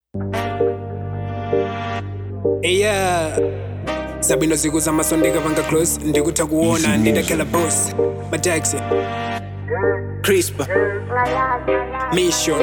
Yeah, Sabino siku za masondeka vanga close ndikuta kuona ndidakhala boss mataxi crisp mission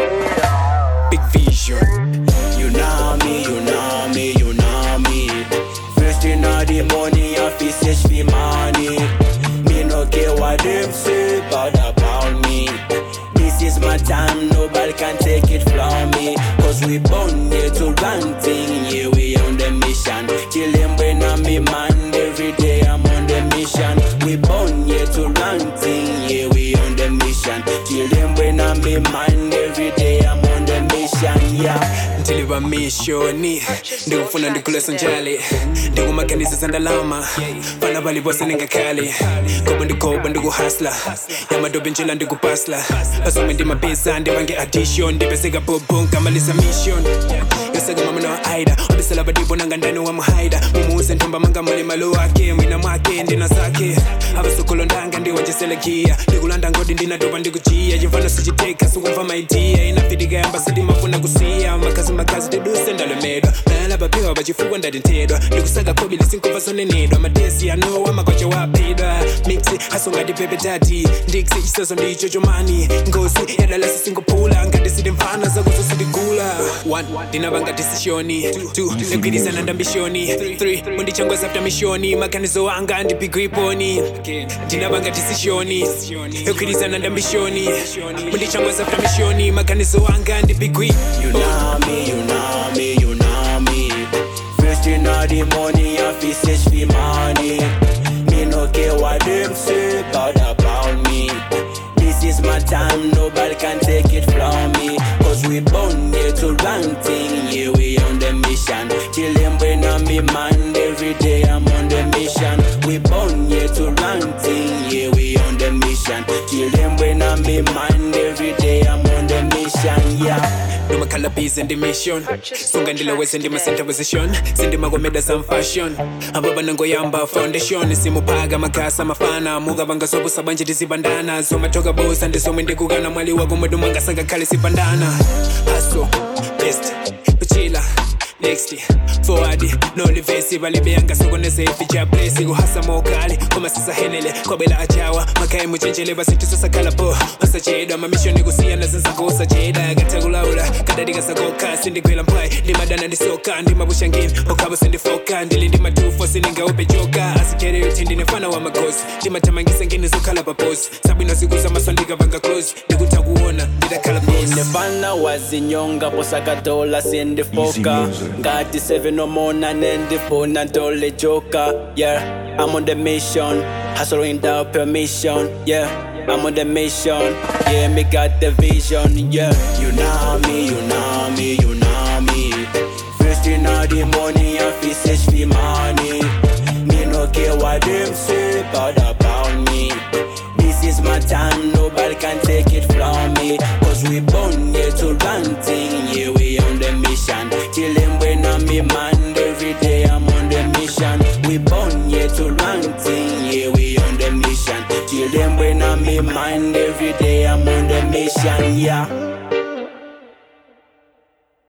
big vision. You know me, you know me, you know me. First in all the money, I feel search for money. Me no care what them say about me. This is my time, nobody can take it from me. Cause we born here to run thing, yeah, we on the mission. Till them when I'm me man, every day I'm on the mission. We born here to run thing, yeah, we on the mission. Till them when I'm me man, every day I'm on the mission, yeah. Ndiliva mishoni ndikufuna ndikulesa njali ndikumakanisa sandalama fana bali bose ningakali koba ndikoba ndikuhasla yamadobe njela ndikupasla asome ndimabhesa ndivange addition ndibeseka bobo ngamalisa mission yoseka mama no aida obisela badibonanga ndani wamuhaida mumuze ntomba mangamali malo wake mina mwake ndina zake abasukolo ndanga ndiwajiselekia ndikulanda ngodi ndinatopa ndikujia chimfana sichiteka sukumva maidia inafitika yamba sidimafuna kusiya makazi tiduse ndalemedwa nala bapewa bachifukwa ndadintedwa ndikusaka kobili sinkumva sonenedwa madesi anowa makocha wapedwa mixi hasungati pepe tati ndiksi chisazo ndicho chomani ngosi yadalasi singophula ngati sidimfana zakuzo sidigula 1 ndinavanga disishoni 2 ndikwirizana ndambishoni 3 mundichangwaza after mishoni makanizo wanga ndipigwiponi ndinavanga disishoni ndikwirizana ndambishoni mundichangwaza after mishoni makanizo wanga ndipigwi. You know me, you know me, you know me. First in all the money, I feel search for money. Me no care what them say about me. This is my time, nobody can take it from me. Cause we born here to run thing, yeah, we on the mission. Till them when I'm me man, every day I'm on the mission. We born here to run thing, yeah, we on the mission. Till them when I'm me man, every day I'm on the mission, yeah. Noma color bees in the mission Sunga ndila wese ndima center position Sindima gomeda some fashion Ababa nango yamba foundation Simupaga makasa mafana Muga banga sobu sabanje disibandana Soma toka bosa ndi somu ndikugana Mwali wago mwedu manga saga kali sibandana Hustle, best, uchila next forward no livesi balibeyanga sokoneze ifija place kuhasa mokali koma sisa henele kobela ajawa makai muchenjele basitu sosakala bo basacheda mamishoni kusiya nazenza kosa cheda gatakulaula kadadiga sakoka sindikwela mpai limadana ndisoka ndimabushangini okabo sindifoka ndili ndimatufo siningaope joka asikere yotindi nefana wa magosi ndimatamangisa ngini zokhala paposi sabino sikuza masondika vanga close ndikutakuona ndidakhala boss nefana wazinyonga posakadola sindifoka Got 7 no more and the phone and all the joker. Yeah, I'm on the mission, hustling without permission. Yeah, I'm on the mission. Yeah, me got the vision. Yeah, you know me, you know me, you know me. First in all the money, I feel search for money. Me no care what them say about me. This is my time, nobody can take it from me. Cause we born here to run thing, yeah, we on the mission. Till them when I'm me man, every day I'm on the mission. We born here to run thing, yeah, we on the mission. Till them when I'm me man, every day I'm on the mission, yeah.